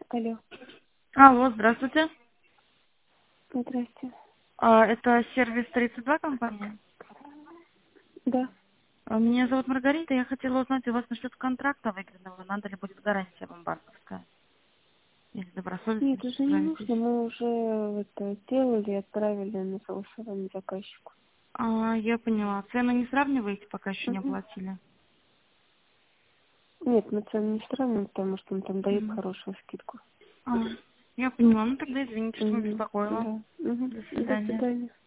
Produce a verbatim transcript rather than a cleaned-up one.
Алло. Алло, здравствуйте. Здрасте. А, это сервис тридцать два компания. Да. А, Меня зовут Маргарита. Я хотела узнать у вас насчет контракта выигранного. Надо ли будет гарантия вам банковская? Если добросовестно Нет, уже не справитесь. нужно. Мы уже это сделали и отправили на согласование заказчику. А, я поняла. Цену не сравниваете, пока еще не Угу. оплатили? Нет, мы цену не сравним, потому что он там дает Мгм. хорошую скидку. А, я поняла. Ну тогда извините, что Угу. беспокоила. Да. Угу. До До свидания. свидания.